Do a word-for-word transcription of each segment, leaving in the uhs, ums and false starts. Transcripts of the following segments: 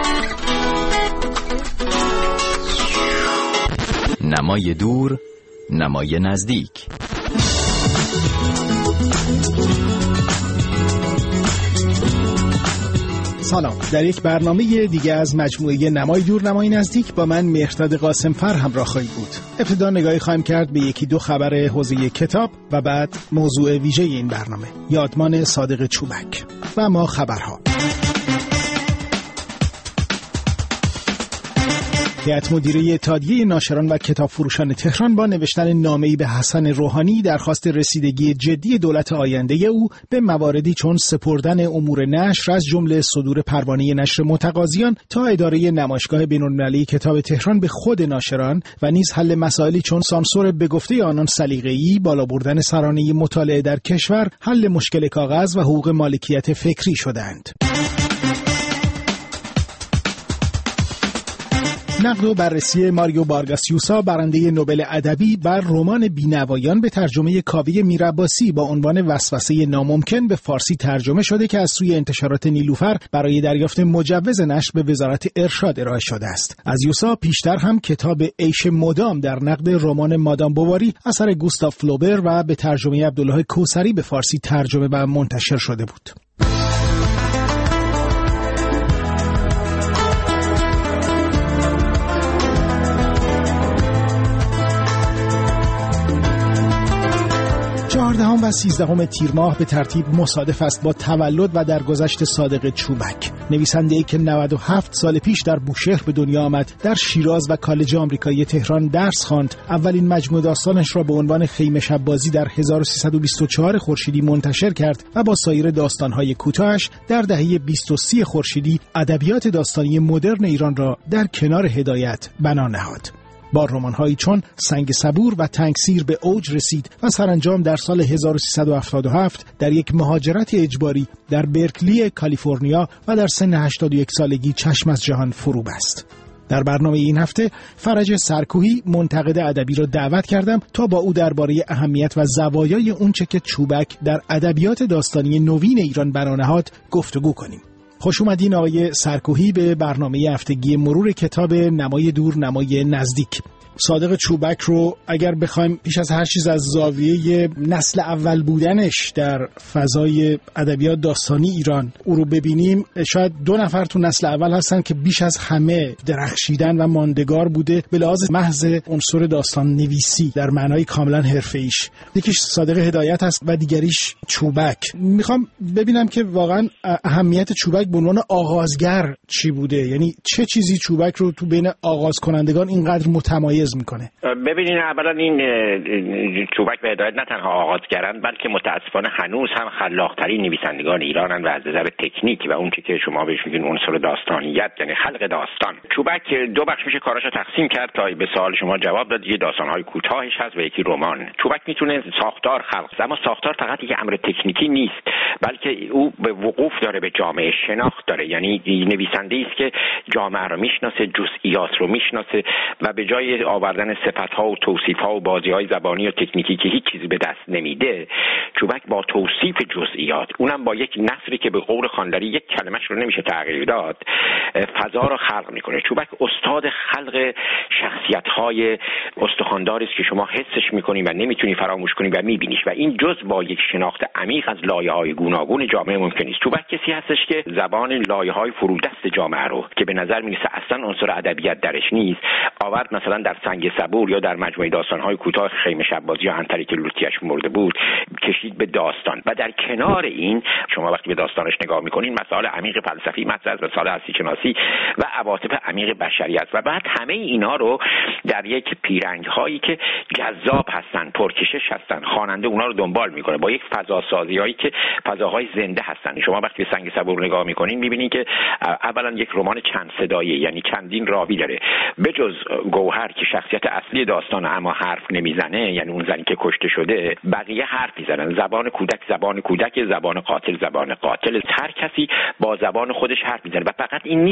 نمای دور، نمای نزدیک. سلام، در یک برنامه دیگه از مجموعه نمای دور نمای نزدیک با من مهرداد قاسمفر همراه خواهید بود. ابتدا نگاهی خواهیم کرد به یکی دو خبر حوزه کتاب و بعد موضوع ویژه این برنامه، یادمان صادق چوبک. و ما خبرها. هیئت مدیره اتحادیه ناشران و کتاب فروشان تهران با نوشتن نامه‌ای به حسن روحانی درخواست رسیدگی جدی دولت آینده او به مواردی چون سپردن امور نشر از جمله صدور پروانه نشر متقاضیان تا اداره نمایشگاه بین‌المللی کتاب تهران به خود ناشران و نیز حل مسائلی چون سانسور به گفته آنان سلیقه‌ای، بالا بردن سرانه مطالعه در کشور، حل مشکل کاغذ و حقوق مالکیت فکری شدند. نقد و بررسی ماریو وارگاس یوسا برنده نوبل ادبی بر رمان بینوایان به ترجمه کاوه میرعباسی با عنوان وسوسه ناممکن به فارسی ترجمه شده که از سوی انتشارات نیلوفر برای دریافت مجوز نشر به وزارت ارشاد ارائه شده است. از یوسا پیشتر هم کتاب عیش مدام در نقد رمان مادام بواری اثر گوستاف فلوبر و به ترجمه عبدالله کوثری به فارسی ترجمه و منتشر شده بود. چهاردهم و سیزدهم تیر ماه به ترتیب مصادف است با تولد و درگذشت صادق چوبک، نویسنده‌ای که نود و هفت سال پیش در بوشهر به دنیا آمد، در شیراز و کالج آمریکایی تهران درس خواند، اولین مجموعه داستانش را به عنوان خیمه شب بازی در هزار و سیصد و بیست و چهار خورشیدی منتشر کرد و با سایر داستان‌های کوتاهش در دهه بیست و سه خورشیدی ادبیات داستانی مدرن ایران را در کنار هدایت بنا نهاد. با رمان‌هایی چون سنگ صبور و تنگسیر به اوج رسید و سرانجام در سال هزار و سیصد و هفتاد و هفت در یک مهاجرت اجباری در برکلی کالیفرنیا و در سن هشتاد و یک سالگی چشم از جهان فرو بست. در برنامه این هفته فرج سرکوهی منتقد ادبی را دعوت کردم تا با او درباره اهمیت و زوایای اونچه که چوبک در ادبیات داستانی نوین ایران بنا نهاد گفتگو کنیم. خوش اومدین آقای سرکوهی به برنامه هفتگی مرور کتاب نمای دور نمای نزدیک. صادق چوبک رو اگر بخوایم پیش از هر چیز از زاویه نسل اول بودنش در فضای ادبیات داستانی ایران او رو ببینیم، شاید دو نفر تو نسل اول هستن که بیش از همه درخشیدن و ماندگار بوده به لحاظ محض عنصر داستان نویسی در معنای کاملا حرفه‌ایش. یکیش صادق هدایت هست و دیگریش چوبک. میخوام ببینم که واقعا اهمیت چوبک به عنوان آغازگر چی بوده، یعنی چه چیزی چوبک رو تو بین آغاز کنندگان اینقدر متمایز میکنه؟ ببینین، اولا این چوبک و هدایت نه تنها آغازگرند بلکه متاسفانه هنوز هم خلاق‌ترین نویسندگان ایرانن و از نظر تکنیک و اون چیزی که شما بهش میگین عنصر داستانیت، یعنی خلق داستان. چوبک دو بخش میشه کاراشو تقسیم کرد تا به سوال شما جواب داد. یه داستان‌های کوتاهش هست و یکی رمان. چوبک میتونه ساختار خلق، اما ساختار فقط یک امر تکنیکی نیست بلکه او به وقوف داره به جامعه، شناخت داره، یعنی نویسنده‌ای است که جامعه رو میشناسه، جزئیات رو میشناسه و به جای آوردن صفت‌ها و توصیف‌ها و بازی‌های زبانی و تکنیکی که هیچ چیزی به دست نمیده، چوبک با توصیف جزئیات، اونم با یک نثری که به قول خوانداری یک کلمه‌اش رو نمیشه تغییر داد، فضا رو خلق میکنه. چوبک استاد خلق شخصیت‌های استخوانداری است که شما حسش می‌کنی و نمیتونی فراموش کنی و می‌بینیش و این جز با یک شناخت عمیق از لایه‌های گوناگون جامعه ممکن است. چوبک کسی هستش که زبان لایه‌های فرودست جامعه رو که به نظر می‌رسه اصلا عنصر ادبیات درش نیست، آورد مثلا در سنگ صبور یا در مجموعه داستان‌های کوتاه خیمه شب بازی یا عنتری که لوتیش مرده بود کشید به داستان. و در کنار این شما وقتی به داستانش نگاه می‌کنین مسائل عمیق فلسفی مطرح است، مسائل هستی شناسی و عواطف عمیق بشریت و بعد همه اینا رو در یک پیرنگ‌هایی که جذاب هستن، پرکشش هستن، خواننده اونا رو دنبال می‌کنه با یک فضا سازی‌هایی که فضاهای زنده هستن. شما وقتی به سنگ صبور نگاه می‌کنین می‌بینید که اولا یک رمان چند صدایی، یعنی چندین راوی داره، بجز گوهر که شخصیت اصلی داستان اما حرف نمیزنه، یعنی اون زنی که کشته شده، بقیه حرف میزنن. زبان کودک زبان کودک، زبان قاتل زبان قاتل، هر کسی با زبان خودش حرف میزنه و فقط این نیست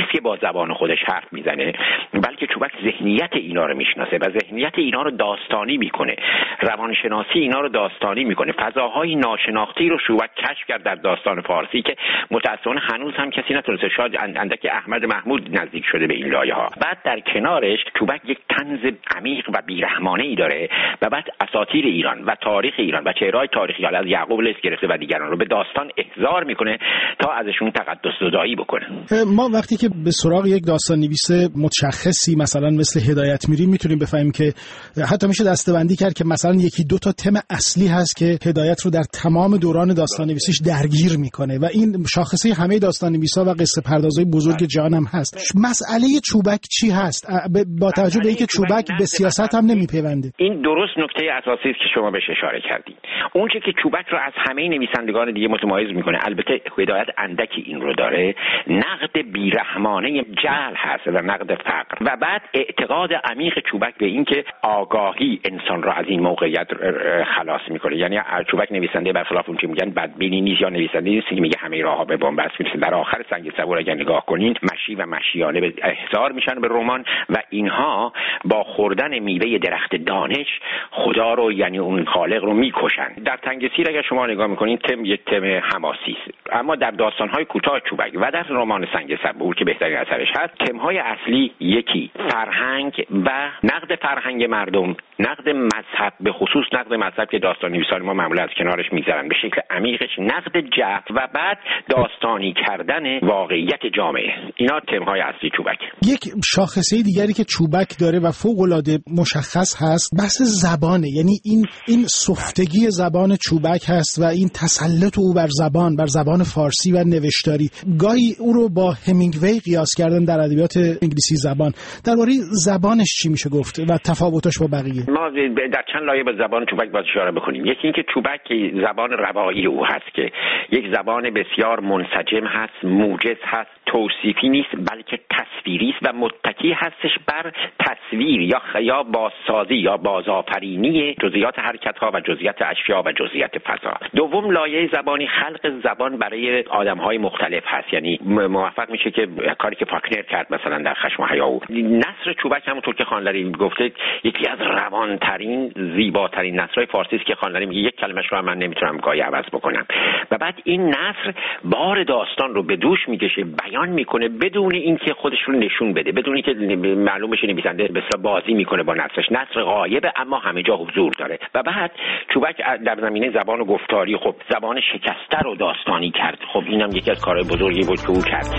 نیست که با زبان خودش حرف میزنه، بلکه چوبک ذهنیت اینا رو میشناسه و ذهنیت اینا رو داستانی میکنه، روانشناسی اینا رو داستانی میکنه. فضاهای ناشناخته رو چوبک کشف کرد در داستان فارسی که متأسفانه هنوز هم کسی نتونسته. شاید اندک احمد محمود نزدیک شده به این لایه ها. بعد در کنارش چوبک یک طنز عمیق و بیرحمانه ای داره و بعد اساطیر ایران و تاریخ ایران و چهره‌های تاریخی از یعقوب لیث گرفته و دیگران رو به داستان احضار میکنه تا ازشون تقدس زدایی بکنه. ما وقتی که به سراغ یک داستان نویس متشخصی مثلا مثل هدایت میریم میتونیم بفهمیم که حتی میشه دسته‌بندی کرد که مثلا یکی دو تا تم اصلی هست که هدایت رو در تمام دوران داستان نویسیش درگیر میکنه و این شاخصه همه داستان نویسا و قصه پردازای بزرگ جهان هم هست. مسئله چوبک چی هست با توجه به اینکه چوبک به سیاست هم نمیپیونده؟ این درست نکته اساسی است که شما بهش اشاره کردید. اون چیزی که چوبک رو از همه نویسندگان دیگه متمایز میکنه، البته هدایت اندکی این رو داره، نقد بیرحمانه جهل هست و نقد فقر و بعد اعتقاد عمیق چوبک به این که آگاهی انسان را از این موقعیت خلاص میکنه. یعنی چوبک نویسنده برخلاف اون که میگن بدبینی نیست یا نویسنده نیست که میگه همه راهها به بنبست میرسه. در آخر سنگ صبور اگر نگاه کنین مشی و مشیانه به احضار میشن به رمان و اینها با خوردن میوه درخت دانش خدا رو یعنی اون خالق رو میکشن. در تنگسیر اگر شما نگاه میکنین تم یک تم حماسی است، اما در داستان‌های کوتاه چوبک و در رمان سنگ صبور که بهترین اثرش هست، تم‌های اصلی یکی فرهنگ و نقد فرهنگ مردم، نقد مذهب، به خصوص نقد مذهب که داستان‌نویسان ما معمولا از کنارش میگذرن به شکل عمیقش، نقد جهل و بعد داستانی کردن واقعیت جامعه. اینا تم‌های اصلی چوبک. یک شاخصه دیگری که چوبک داره و فوق‌العاده مشخص هست بحث زبانه، یعنی این این سفتگی زبان چوبک هست و این تسلط او بر زبان، بر زبان فارسی و نوشتاری. گاهی او رو با همینگوی قیاس کردن در ادبیات انگلیسی زبان. درباره زبانش چی میشه گفت و تفاوتش با بقیه؟ ما در چند لایه به زبان چوبک باید اشاره بکنیم. یکی اینکه چوبک زبان روایی او هست که یک زبان بسیار منسجم هست، موجز هست، توصیفی نیست بلکه تصویری است و متکی هستش بر تصویر یا یا بازسازی یا بازآفرینی جزئیات حرکت‌ها و جزئیات اشیا و جزئیات فضا. دوم لایه زبانی خلق زبان برای آدم‌های مختلف هست، یعنی موفق میشه که کاری که فاکنر کرد مثلا در خشم و حیا او. نثر چوبک همونطور که خانلری گفته یکی از روانترین زیباترین نثرهای فارسی است که خانلری میگه یک کلمش رو من نمیتونم گاهی عوض بکنم و بعد این نثر بار داستان رو به دوش میکشه، بیان میکنه بدون اینکه خودش رو نشون بده، بدون اینکه معلوم بشه نویسنده به اصطلاح بازی میکنه با نثرش. نثر غایبه اما همه جا حضور داره. و بعد چوبک در زمینه زبان و گفتاری خب زبان شکسته رو داستانی کرد. خب اینم یکی از کارهای بزرگی بود که او کرد.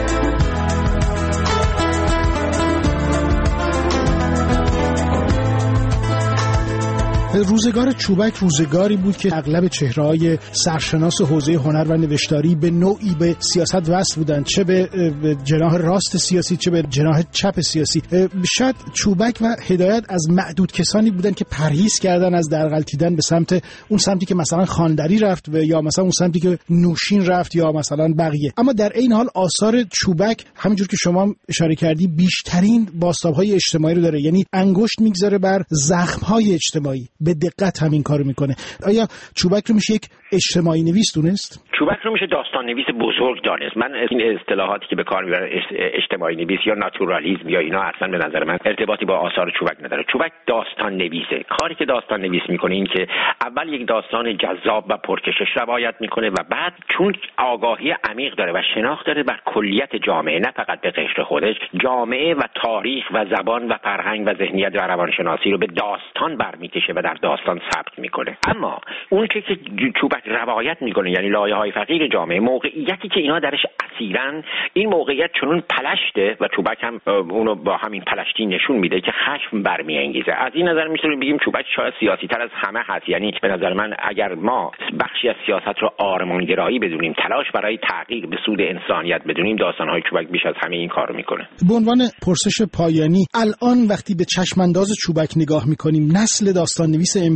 روزگار چوبک روزگاری بود که اغلب چهره‌های سرشناس حوزه هنر و نوشتاری به نوعی به سیاست وصل بودند، چه به جناح راست سیاسی چه به جناح چپ سیاسی. شاید چوبک و هدایت از معدود کسانی بودند که پرهیز کردن از درغلطیدن به سمت اون سمتی که مثلا خاندری رفت و یا مثلا اون سمتی که نوشین رفت یا مثلا بقیه. اما در این حال آثار چوبک همینجور که شما اشاره کردی بیشترین بازتاب‌های اجتماعی رو داره، یعنی انگشت میگذاره بر زخم‌های اجتماعی، به دقت همین کارو میکنه. آیا چوبک رو میشه یک اجتماعی نویس دونست؟ چوبک رو میشه داستان نویس بزرگ دانست. من این اصطلاحاتی که به کار میبرن اجتماعی نویس یا ناتورالیسم یا اینا اصلا به نظر من ارتباطی با آثار چوبک نداره. چوبک داستان نویسه. کاری که داستان نویس میکنه این که اول یک داستان جذاب و پرکشش روایت میکنه و بعد چون آگاهی عمیق داره و شناخت داره بر کلیت جامعه، نه فقط به قشر خودش، جامعه و تاریخ و زبان و فرهنگ و ذهنیت و روانشناسی رو به داستان برمیکشه و در داستان ثبت میکنه. اما اون چیزی که چوبک روایت میکنه یعنی لایه‌های فقیر جامعه، موقعیتی که اینا درش اسیرن، این موقعیت چنون پلشته و چوبک هم اونو با همین پلشتی نشون میده که خشم برمیانگیزه. از این نظر میتونیم بگیم چوبک شاید سیاسی تر از همه هست. یعنی به نظر من اگر ما بخشی از سیاست رو آرمانگرایی بدونیم، تلاش برای تحقیق به سود انسانیت بدونیم، داستان‌های چوبک بیش از همه این کارو میکنه. به عنوان پرسش پایانی، الان وقتی به چشمانداز چوبک نگاه میکنیم، نسل داستان نویس امروز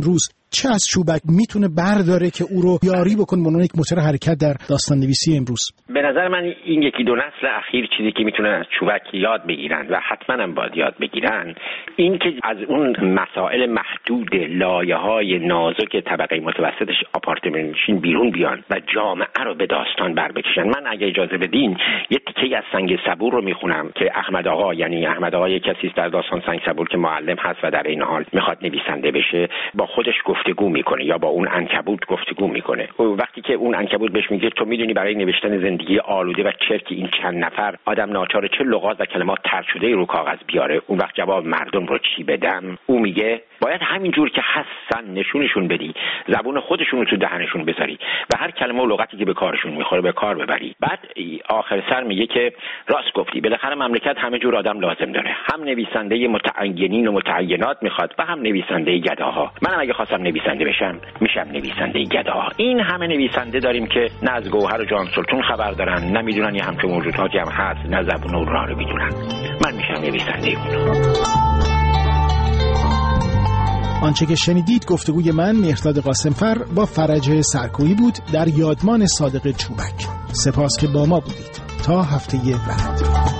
چه از چوبک میتونه برداره که او رو یاری بکنه به عنوان یک موتور حرکت در داستان نویسی امروز؟ به نظر من این یکی دو نسل اخیر چیزی که میتونن از چوبک یاد بگیرن و حتما هم باید یاد بگیرن این که از اون مسائل محدود لایه‌های نازک طبقه متوسطش آپارتمانشین بیرون بیان و جامعه رو به داستان بر بکشن. من اگه اجازه بدین یه تیکه از سنگ صبور رو میخونم که احمد آقا، یعنی احمد آقا یک کسی است در داستان سنگ صبور که معلم هست و در این حال میخواد نویسنده بشه، با خودش گفتگو میکنه یا با اون عنکبوت گفتگو میکنه. وقتی که اون عنکبوت بهش میگه تو میدونی برای نوشتن زندگی آلوده و چرکی این چند نفر آدم ناچار چه لغات و کلمات طرح شده رو کاغذ بیاره، اون وقت جواب مردم رو چی بدم؟ او میگه باید همینجور که هستن نشونشون بدی، زبون خودشون رو تو دهنشون بذاری و هر کلمه و لغتی که به کارشون میخوره به کار ببری. بعد آخر سر میگه که راست گفتی، بالاخره مملکت همه جور آدم لازم داره، هم نویسنده متعینین و متعینات میخواد و هم نویسنده گداها. منم اگه خواستم نویسنده بشم میشم نویسنده گداها. این همه نویسنده داریم که نه از گوهر و جان سلطون خبر دارن، نه میدونن یه همچون موجوداتی هم هست، نه زبون اون را رو میدونن. من میشم نویسنده اون. آنچه که شنیدید گفتگوی من مهرداد قاسمفر با فرج سرکویی بود در یادمان صادق چوبک. سپاس که با ما بودید. تا هفته بعد.